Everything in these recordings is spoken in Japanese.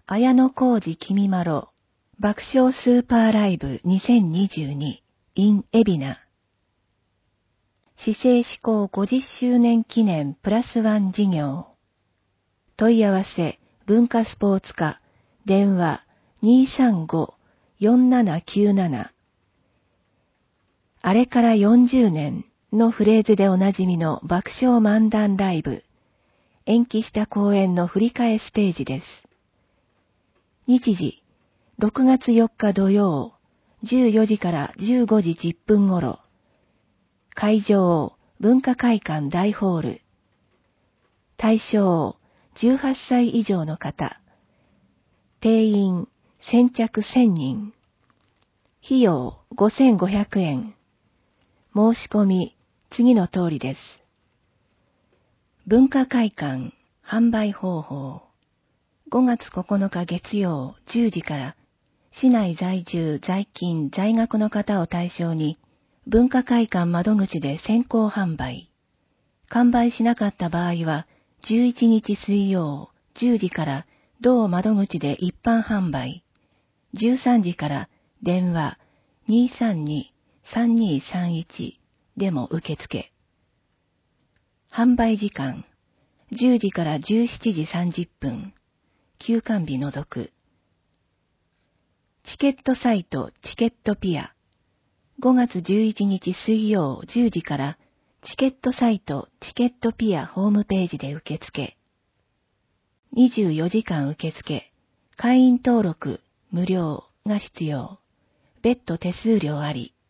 綾小路きみまろ爆笑スーパーライブ2022 in 海老名市政施行50周年記念プラスワン事業問い合わせ文化スポーツ課電話 235-4797 あれから40年のフレーズでおなじみの爆笑漫談ライブ延期した公演の振り替えステージです。日時、6月4日土曜、14時から15時10分頃。会場、文化会館大ホール。対象、18歳以上の方。定員、先着1000人。費用、5500円。申し込み、次の通りです。文化会館、販売方法。5月9日月曜10時から市内在住在勤在学の方を対象に文化会館窓口で先行販売。完売しなかった場合は11日水曜10時から同窓口で一般販売。13時から電話 232-3231 でも受付。販売時間10時から17時30分。休館日除く。チケットサイトチケットピア。5月11日水曜10時からチケットサイトチケットピアホームページで受付。24時間受付。会員登録無料が必要。別途手数料あり。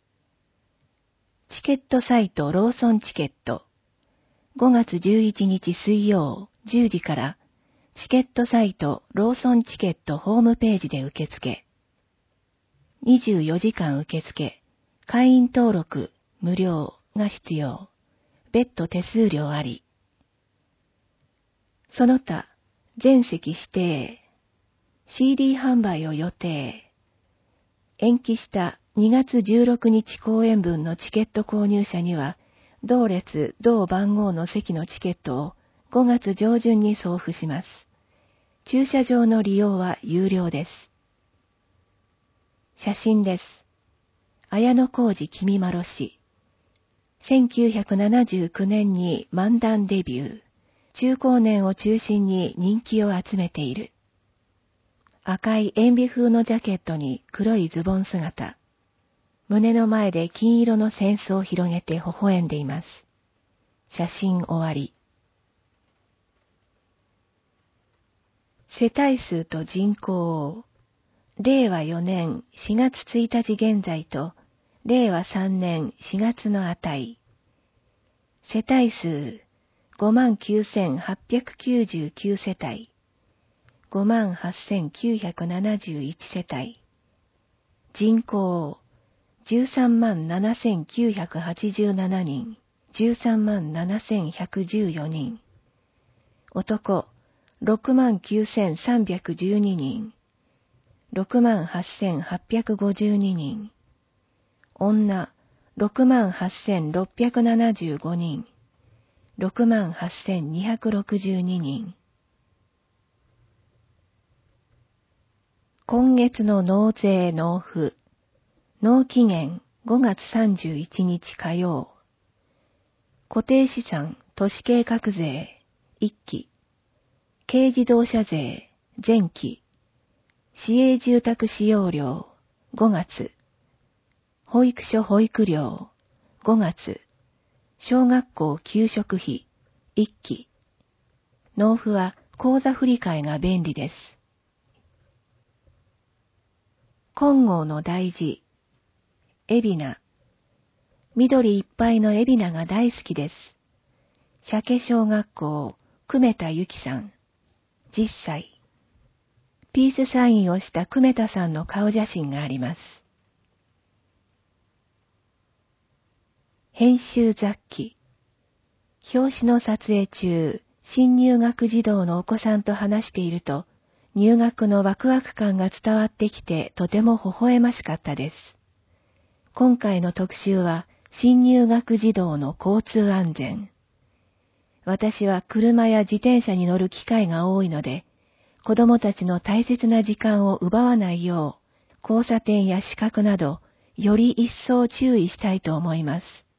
チケットサイトローソンチケット。5月11日水曜10時からチケットサイトローソンチケットホームページで受付。24時間受付。会員登録無料が必要。別途手数料あり。その他、全席指定。CD 販売を予定。延期した2月16日公演分のチケット購入者には、同列同番号の席のチケットを5月上旬に送付します。駐車場の利用は有料です。写真です。綾小路きみまろ氏。1979年に漫談デビュー。中高年を中心に人気を集めている。赤い塩ビ風のジャケットに黒いズボン姿。胸の前で金色の扇子を広げて微笑んでいます。写真終わり。世帯数と人口、令和4年4月1日現在と、令和3年4月の値。世帯数、59,899 世帯。58,971 世帯。人口、137,987 人。137,114 人。男、69,312 人。68,852 人。女、68,675 人。68,262 人。今月の納税納付。納期限5月31日火曜。固定資産都市計画税1期。軽自動車税前期。市営住宅使用料5月。保育所保育料5月。小学校給食費1期。納付は口座振替が便利です。金剛の大事。海老名。緑いっぱいの海老名が大好きです。鮭小学校、久米田由紀さん。10歳。ピースサインをした久米田さんの顔写真があります。編集雑記。表紙の撮影中、新入学児童のお子さんと話していると、入学のワクワク感が伝わってきてとても微笑ましかったです。今回の特集は、新入学児童の交通安全。私は車や自転車に乗る機会が多いので、 子供たちの大切な時間を奪わないよう、交差点や死角など、より一層注意したいと思います。